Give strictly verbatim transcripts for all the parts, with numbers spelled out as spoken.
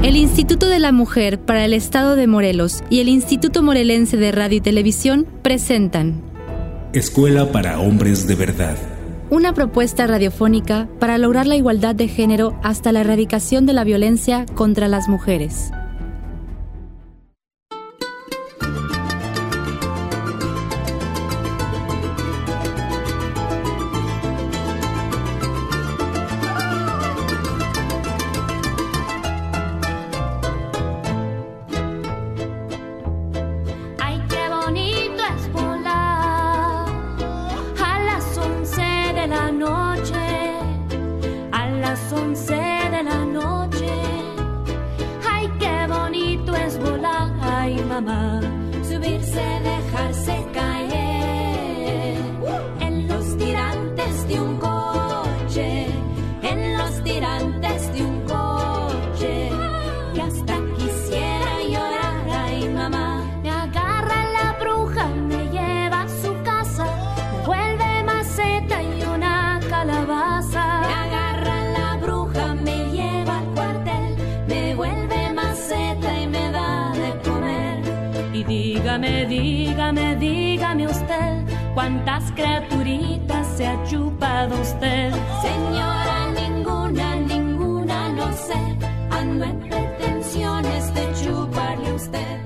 El Instituto de la Mujer para el Estado de Morelos y el Instituto Morelense de Radio y Televisión presentan Escuela para Hombres de Verdad. Una propuesta radiofónica para lograr la igualdad de género hasta la erradicación de la violencia contra las mujeres. Mamá, subirse, dejarse caer en los tirantes de un coche, en los tirantes de un coche, que hasta quisiera llorar. Ay, mamá, me agarra la bruja, me lleva a su casa, me vuelve maceta y una calabaza. Me agarra la bruja, me lleva al cuartel, me vuelve maceta y me da de comer. Y dígame, dígame, dígame usted, ¿cuántas criaturitas se ha chupado usted? Señora, ninguna, ninguna, no sé, ando en pretensiones de chuparle a usted.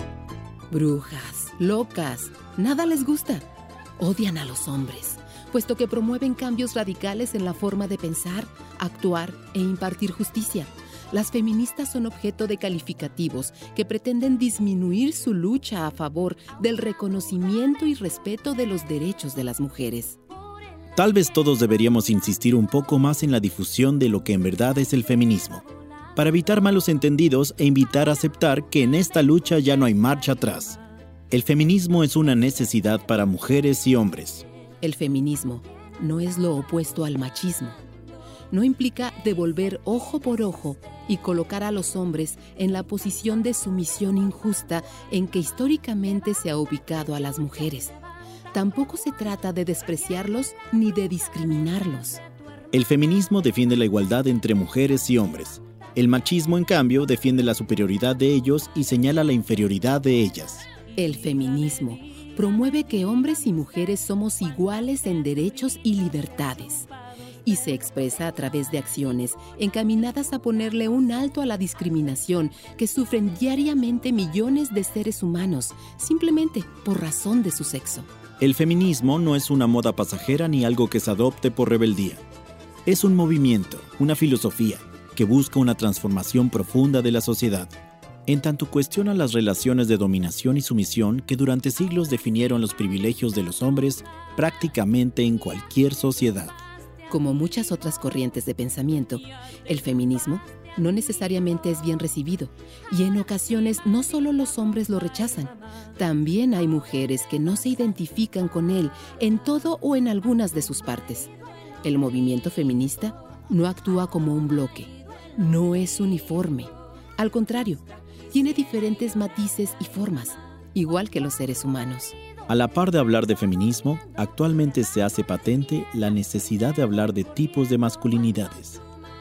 Brujas, locas, nada les gusta. Odian a los hombres, puesto que promueven cambios radicales en la forma de pensar, actuar e impartir justicia. Las feministas son objeto de calificativos que pretenden disminuir su lucha a favor del reconocimiento y respeto de los derechos de las mujeres. Tal vez todos deberíamos insistir un poco más en la difusión de lo que en verdad es el feminismo, para evitar malos entendidos e invitar a aceptar que en esta lucha ya no hay marcha atrás. El feminismo es una necesidad para mujeres y hombres. El feminismo no es lo opuesto al machismo. No implica devolver ojo por ojo y colocar a los hombres en la posición de sumisión injusta en que históricamente se ha ubicado a las mujeres. Tampoco se trata de despreciarlos ni de discriminarlos. El feminismo defiende la igualdad entre mujeres y hombres. El machismo, en cambio, defiende la superioridad de ellos y señala la inferioridad de ellas. El feminismo promueve que hombres y mujeres somos iguales en derechos y libertades, y se expresa a través de acciones encaminadas a ponerle un alto a la discriminación que sufren diariamente millones de seres humanos, simplemente por razón de su sexo. El feminismo no es una moda pasajera ni algo que se adopte por rebeldía. Es un movimiento, una filosofía, que busca una transformación profunda de la sociedad, en tanto cuestiona las relaciones de dominación y sumisión que durante siglos definieron los privilegios de los hombres prácticamente en cualquier sociedad. Como muchas otras corrientes de pensamiento, el feminismo no necesariamente es bien recibido, y en ocasiones no solo los hombres lo rechazan, también hay mujeres que no se identifican con él en todo o en algunas de sus partes. El movimiento feminista no actúa como un bloque, no es uniforme. Al contrario, tiene diferentes matices y formas, igual que los seres humanos. A la par de hablar de feminismo, actualmente se hace patente la necesidad de hablar de tipos de masculinidades.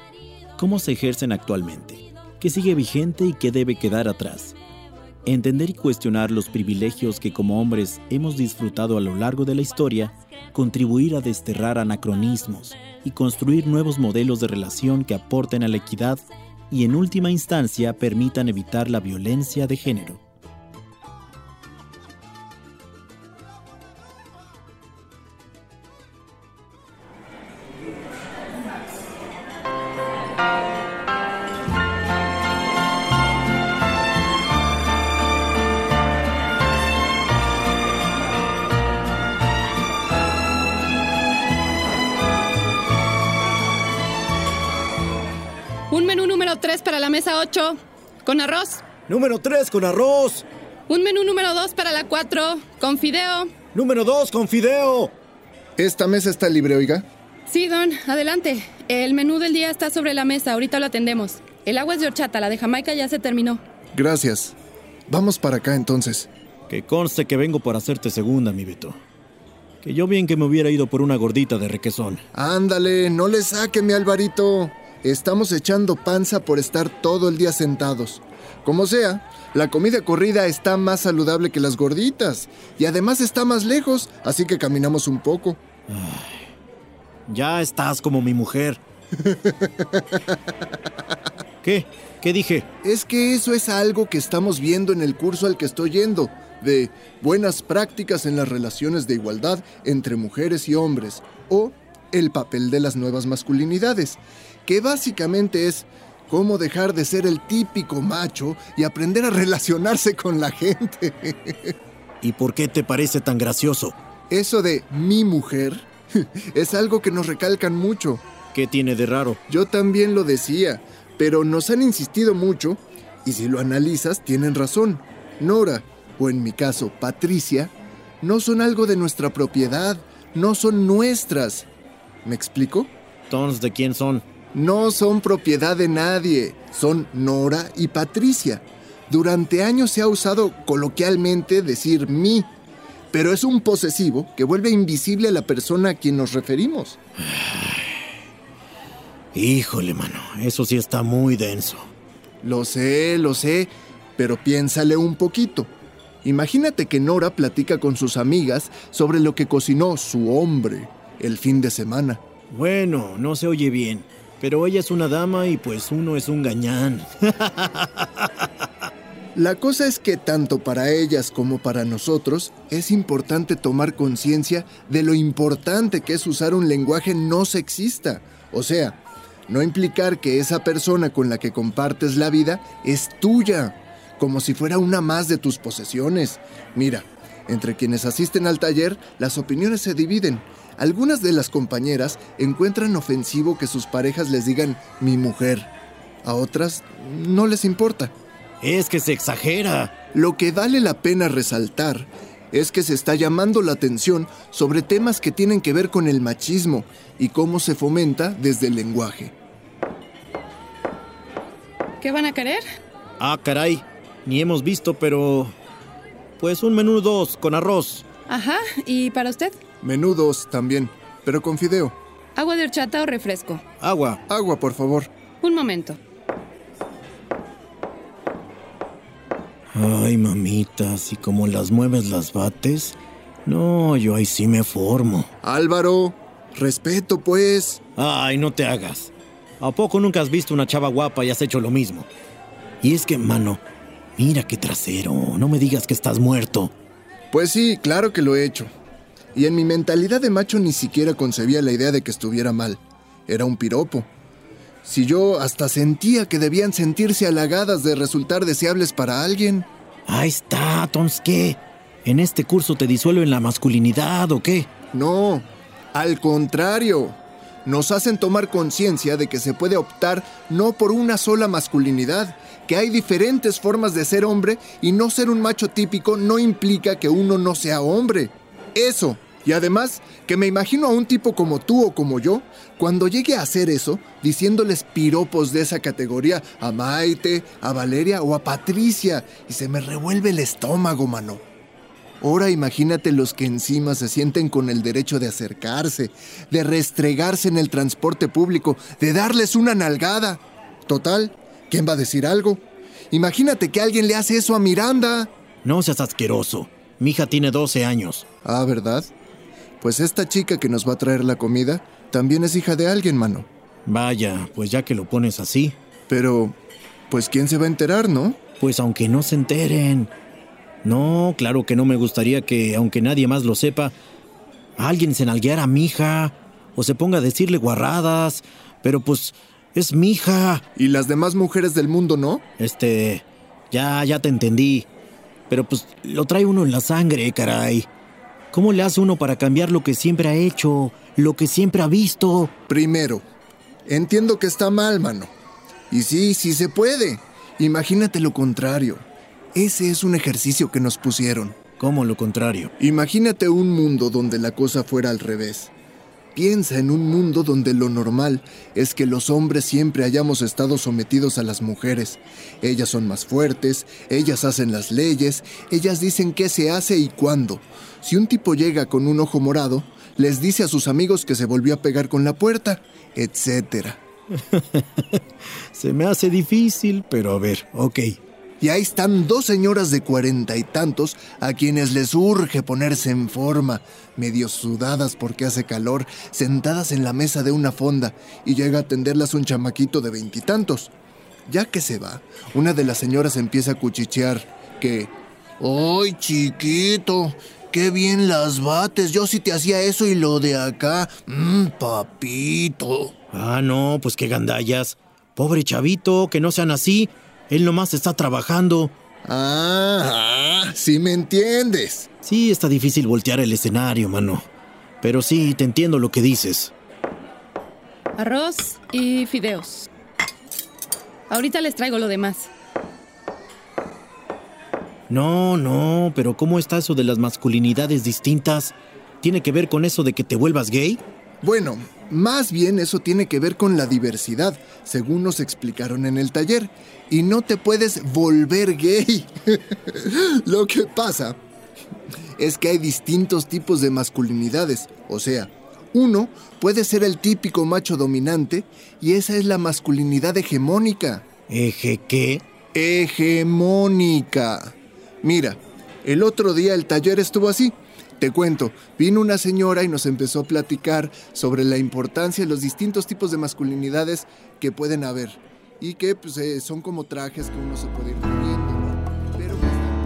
¿Cómo se ejercen actualmente? ¿Qué sigue vigente y qué debe quedar atrás? Entender y cuestionar los privilegios que como hombres hemos disfrutado a lo largo de la historia, contribuir a desterrar anacronismos y construir nuevos modelos de relación que aporten a la equidad y en última instancia permitan evitar la violencia de género. Un menú número tres para la mesa ocho, con arroz. Número tres con arroz. Un menú número dos para la cuatro, con fideo. Número dos con fideo. ¿Esta mesa está libre, oiga? Sí, don, adelante. El menú del día está sobre la mesa, ahorita lo atendemos. El agua es de horchata, la de Jamaica ya se terminó. Gracias. Vamos para acá entonces. Que conste que vengo por hacerte segunda, mi Beto. Que yo bien que me hubiera ido por una gordita de requesón. Ándale, no le saque, mi Alvarito. Estamos echando panza por estar todo el día sentados. Como sea, la comida corrida está más saludable que las gorditas. Y además está más lejos, así que caminamos un poco. Ay, ya estás como mi mujer. ¿Qué? ¿Qué dije? Es que eso es algo que estamos viendo en el curso al que estoy yendo, de buenas prácticas en las relaciones de igualdad entre mujeres y hombres, o el papel de las nuevas masculinidades, que básicamente es cómo dejar de ser el típico macho y aprender a relacionarse con la gente. ¿Y por qué te parece tan gracioso? Eso de mi mujer es algo que nos recalcan mucho. ¿Qué tiene de raro? Yo también lo decía, pero nos han insistido mucho, y si lo analizas, tienen razón. Nora, o en mi caso, Patricia, no son algo de nuestra propiedad, no son nuestras. ¿Me explico? ¿Entonces de quién son? No son propiedad de nadie, son Nora y Patricia. Durante años se ha usado coloquialmente decir mi, pero es un posesivo que vuelve invisible a la persona a quien nos referimos. Híjole, mano, eso sí está muy denso. Lo sé, lo sé, pero piénsale un poquito. Imagínate que Nora platica con sus amigas sobre lo que cocinó su hombre el fin de semana. Bueno, no se oye bien, pero ella es una dama y pues uno es un gañán. La cosa es que tanto para ellas como para nosotros es importante tomar conciencia de lo importante que es usar un lenguaje no sexista. O sea, no implicar que esa persona con la que compartes la vida es tuya, como si fuera una más de tus posesiones. Mira, entre quienes asisten al taller, las opiniones se dividen. Algunas de las compañeras encuentran ofensivo que sus parejas les digan mi mujer. A otras no les importa. Es que se exagera. Lo que vale la pena resaltar es que se está llamando la atención sobre temas que tienen que ver con el machismo y cómo se fomenta desde el lenguaje. ¿Qué van a querer? Ah, caray, ni hemos visto, pero... pues un menú dos con arroz. Ajá, ¿y para usted? Menudos también, pero con fideo. ¿Agua de horchata o refresco? Agua. Agua, por favor. Un momento. Ay, mamita, si como las mueves las bates... No, yo ahí sí me formo. Álvaro, respeto, pues. Ay, no te hagas. ¿A poco nunca has visto una chava guapa y has hecho lo mismo? Y es que, mano, mira qué trasero. No me digas que estás muerto. Pues sí, claro que lo he hecho. Y en mi mentalidad de macho ni siquiera concebía la idea de que estuviera mal. Era un piropo. Si yo hasta sentía que debían sentirse halagadas de resultar deseables para alguien. Ahí está, entonces, ¿qué? ¿En este curso te disuelven la masculinidad o qué? No, al contrario. Nos hacen tomar conciencia de que se puede optar no por una sola masculinidad, que hay diferentes formas de ser hombre y no ser un macho típico no implica que uno no sea hombre. Eso. Y además, que me imagino a un tipo como tú o como yo, cuando llegue a hacer eso, diciéndoles piropos de esa categoría a Maite, a Valeria o a Patricia, y se me revuelve el estómago, mano. Ahora imagínate los que encima se sienten con el derecho de acercarse, de restregarse en el transporte público, de darles una nalgada. Total, ¿quién va a decir algo? Imagínate que alguien le hace eso a Miranda. No seas asqueroso. Mi hija tiene doce años. Ah, ¿verdad? Pues esta chica que nos va a traer la comida también es hija de alguien, mano. Vaya, pues ya que lo pones así. Pero, pues ¿quién se va a enterar, no? Pues aunque no se enteren. No, claro que no me gustaría que, aunque nadie más lo sepa, alguien se nalgueara a mi hija o se ponga a decirle guarradas. Pero pues, es mi hija. ¿Y las demás mujeres del mundo no? Este, ya, ya te entendí. Pero pues, lo trae uno en la sangre, caray. ¿Cómo le hace uno para cambiar lo que siempre ha hecho, lo que siempre ha visto? Primero, entiendo que está mal, mano. Y sí, sí se puede. Imagínate lo contrario. Ese es un ejercicio que nos pusieron. ¿Cómo lo contrario? Imagínate un mundo donde la cosa fuera al revés. Piensa en un mundo donde lo normal es que los hombres siempre hayamos estado sometidos a las mujeres. Ellas son más fuertes, ellas hacen las leyes, ellas dicen qué se hace y cuándo. Si un tipo llega con un ojo morado, les dice a sus amigos que se volvió a pegar con la puerta, etcétera. Se me hace difícil, pero a ver, ok. Y ahí están dos señoras de cuarenta y tantos a quienes les urge ponerse en forma, medio sudadas porque hace calor, sentadas en la mesa de una fonda, y llega a atenderlas un chamaquito de veintitantos. Ya que se va, una de las señoras empieza a cuchichear que... ¡Ay, chiquito! ¡Qué bien las bates! Yo sí te hacía eso y lo de acá. ¡Mmm, papito! Ah, no, pues qué gandallas. Pobre chavito, que no sean así. Él nomás está trabajando. Ah, ah, sí me entiendes. Sí, está difícil voltear el escenario, mano. Pero sí, te entiendo lo que dices. Arroz y fideos. Ahorita les traigo lo demás. No, no, pero ¿cómo está eso de las masculinidades distintas? ¿Tiene que ver con eso de que te vuelvas gay? Bueno, más bien eso tiene que ver con la diversidad, según nos explicaron en el taller. Y no te puedes volver gay. Lo que pasa es que hay distintos tipos de masculinidades. O sea, uno puede ser el típico macho dominante y esa es la masculinidad hegemónica. ¿Eje qué? Hegemónica. Mira, el otro día el taller estuvo así. Te cuento, vino una señora y nos empezó a platicar sobre la importancia de los distintos tipos de masculinidades que pueden haber. Y que pues, eh, son como trajes que uno se puede ir poniendo, ¿no? Pero...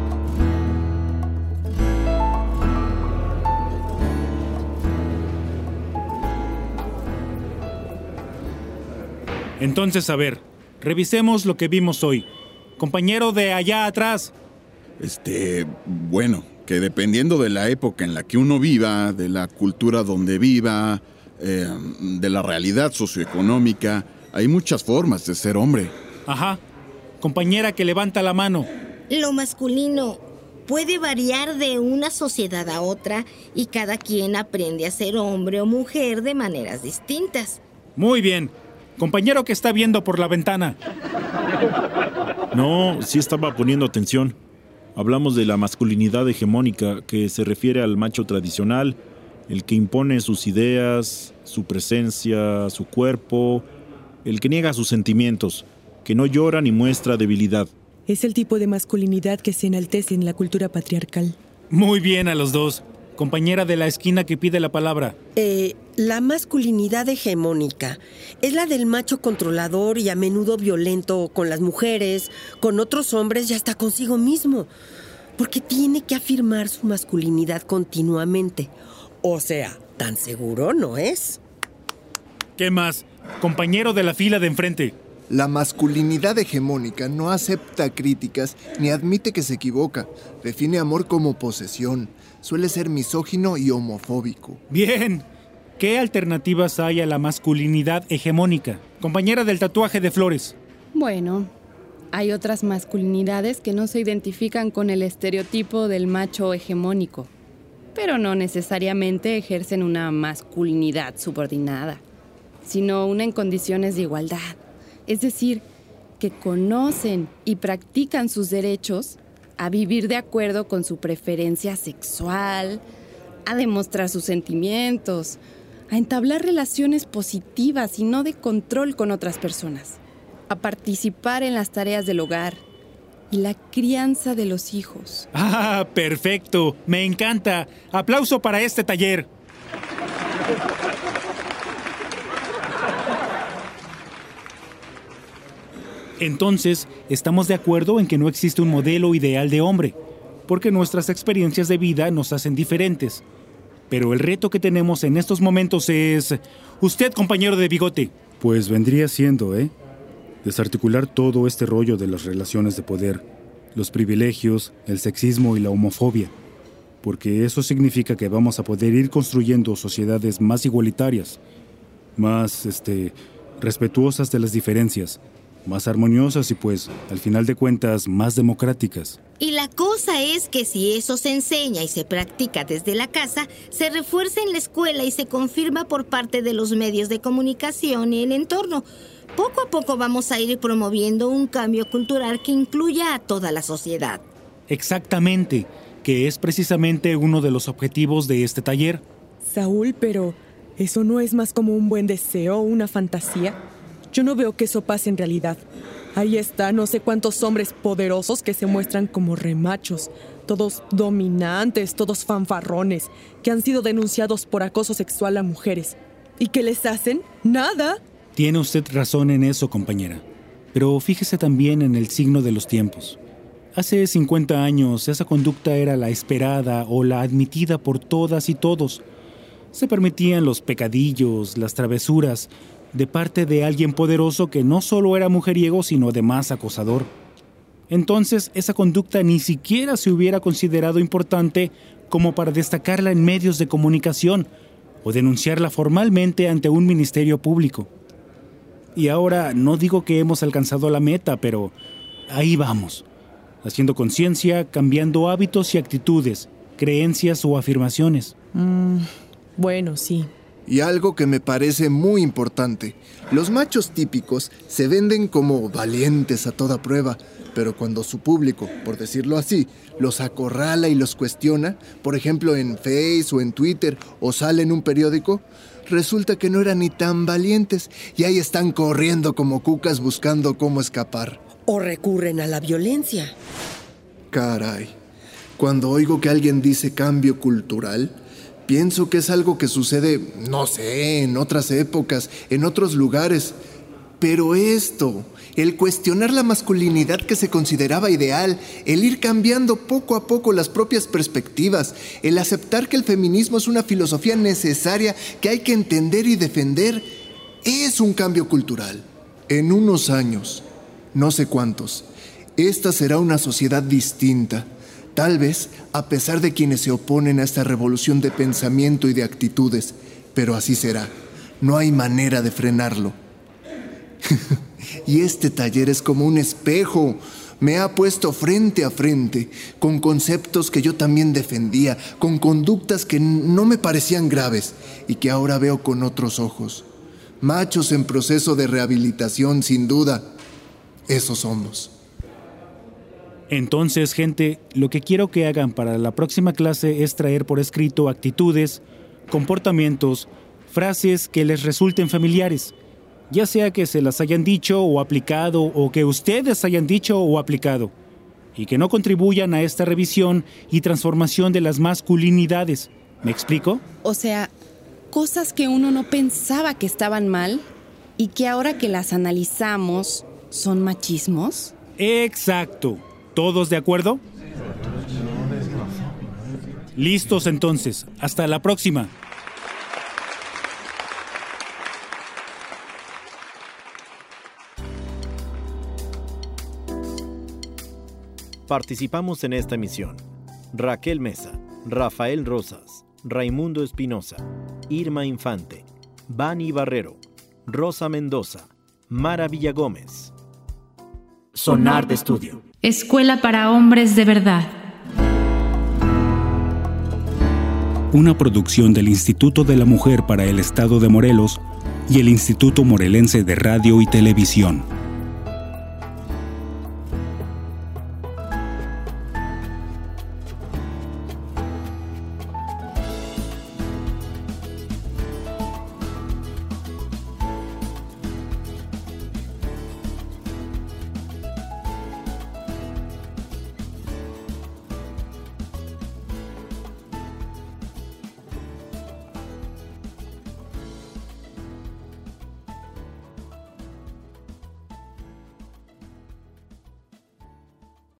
Entonces, a ver, revisemos lo que vimos hoy. Compañero de allá atrás. Este, bueno, que dependiendo de la época en la que uno viva, de la cultura donde viva, eh, de la realidad socioeconómica, hay muchas formas de ser hombre. Ajá. Compañera que levanta la mano. Lo masculino puede variar de una sociedad a otra y cada quien aprende a ser hombre o mujer de maneras distintas. Muy bien. Compañero que está viendo por la ventana. No, sí estaba poniendo atención. Hablamos de la masculinidad hegemónica, que se refiere al macho tradicional, el que impone sus ideas, su presencia, su cuerpo, el que niega sus sentimientos, que no llora ni muestra debilidad. Es el tipo de masculinidad que se enaltece en la cultura patriarcal. Muy bien a los dos. Compañera de la esquina que pide la palabra. Eh, la masculinidad hegemónica es la del macho controlador y a menudo violento con las mujeres, con otros hombres y hasta consigo mismo, porque tiene que afirmar su masculinidad continuamente. O sea, tan seguro no es. ¿Qué más? Compañero de la fila de enfrente. La masculinidad hegemónica no acepta críticas ni admite que se equivoca. Define amor como posesión. Suele ser misógino y homofóbico. Bien. ¿Qué alternativas hay a la masculinidad hegemónica? Compañera del tatuaje de flores. Bueno, hay otras masculinidades que no se identifican con el estereotipo del macho hegemónico, pero no necesariamente ejercen una masculinidad subordinada, sino una en condiciones de igualdad. Es decir, que conocen y practican sus derechos a vivir de acuerdo con su preferencia sexual, a demostrar sus sentimientos, a entablar relaciones positivas y no de control con otras personas, a participar en las tareas del hogar y la crianza de los hijos. ¡Ah, perfecto! ¡Me encanta! ¡Aplauso para este taller! Entonces, estamos de acuerdo en que no existe un modelo ideal de hombre, porque nuestras experiencias de vida nos hacen diferentes. Pero el reto que tenemos en estos momentos es... Usted, compañero de bigote. Pues vendría siendo, ¿eh? Desarticular todo este rollo de las relaciones de poder, los privilegios, el sexismo y la homofobia. Porque eso significa que vamos a poder ir construyendo sociedades más igualitarias, más, este, respetuosas de las diferencias, más armoniosas y pues, al final de cuentas, más democráticas. Y la cosa es que si eso se enseña y se practica desde la casa, se refuerza en la escuela y se confirma por parte de los medios de comunicación y el entorno. Poco a poco vamos a ir promoviendo un cambio cultural que incluya a toda la sociedad. Exactamente, que es precisamente uno de los objetivos de este taller. Saúl, pero ¿eso no es más como un buen deseo o una fantasía? Yo no veo que eso pase en realidad. Ahí está, no sé cuántos hombres poderosos que se muestran como remachos, todos dominantes, todos fanfarrones, que han sido denunciados por acoso sexual a mujeres. ¿Y qué les hacen? ¡Nada! Tiene usted razón en eso, compañera. Pero fíjese también en el signo de los tiempos. Hace cincuenta años esa conducta era la esperada o la admitida por todas y todos. Se permitían los pecadillos, las travesuras, de parte de alguien poderoso que no solo era mujeriego, sino además acosador. Entonces, esa conducta ni siquiera se hubiera considerado importante como para destacarla en medios de comunicación o denunciarla formalmente ante un ministerio público. Y ahora no digo que hemos alcanzado la meta, pero ahí vamos, haciendo conciencia, cambiando hábitos y actitudes, creencias o afirmaciones. Mm, bueno, sí. Y algo que me parece muy importante, los machos típicos se venden como valientes a toda prueba, pero cuando su público, por decirlo así, los acorrala y los cuestiona, por ejemplo en Face o en Twitter o sale en un periódico, resulta que no eran ni tan valientes y ahí están corriendo como cucas buscando cómo escapar. O recurren a la violencia. Caray, cuando oigo que alguien dice cambio cultural, pienso que es algo que sucede, no sé, en otras épocas, en otros lugares. Pero esto, el cuestionar la masculinidad que se consideraba ideal, el ir cambiando poco a poco las propias perspectivas, el aceptar que el feminismo es una filosofía necesaria que hay que entender y defender, es un cambio cultural. En unos años, no sé cuántos, esta será una sociedad distinta. Tal vez, a pesar de quienes se oponen a esta revolución de pensamiento y de actitudes, pero así será. No hay manera de frenarlo. Y este taller es como un espejo. Me ha puesto frente a frente, con conceptos que yo también defendía, con conductas que no me parecían graves y que ahora veo con otros ojos. Machos en proceso de rehabilitación, sin duda. Esos somos. Entonces, gente, lo que quiero que hagan para la próxima clase es traer por escrito actitudes, comportamientos, frases que les resulten familiares, ya sea que se las hayan dicho o aplicado o que ustedes hayan dicho o aplicado, y que no contribuyan a esta revisión y transformación de las masculinidades. ¿Me explico? O sea, cosas que uno no pensaba que estaban mal y que ahora que las analizamos son machismos. Exacto. ¿Todos de acuerdo? Listos entonces. Hasta la próxima. Participamos en esta emisión Raquel Mesa, Rafael Rosas, Raimundo Espinosa, Irma Infante, Vani Barrero, Rosa Mendoza, Mara Villagómez. Sonar de Estudio. Escuela para Hombres de Verdad. Una producción del Instituto de la Mujer para el Estado de Morelos y el Instituto Morelense de Radio y Televisión.